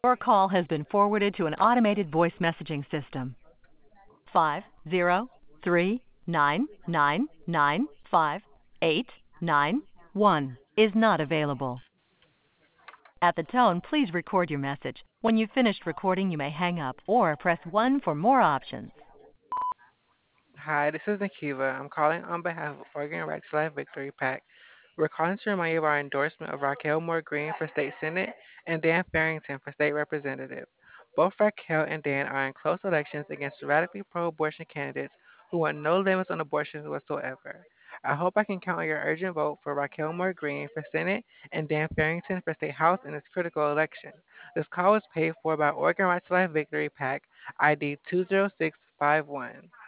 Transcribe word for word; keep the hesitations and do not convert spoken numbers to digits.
Your call has been forwarded to an automated voice messaging system. Five zero three nine nine nine five eight nine one is not available. At the tone, please record your message. When you've finished recording, you may hang up or press one for more options. Hi, this is Nikiva. I'm calling on behalf of Oregon Right to Life Victory PAC. We're calling to remind you of our endorsement of Raquel Moore Green for state senate and Dan Farrington for state representative. Both Raquel and Dan are in close elections against radically pro-abortion candidates who want no limits on abortion whatsoever. I hope I can count on your urgent vote for Raquel Moore Green for Senate and Dan Farrington for State House in this critical election. This call was paid for by Oregon Right to Life Victory PAC, I D two zero six five one.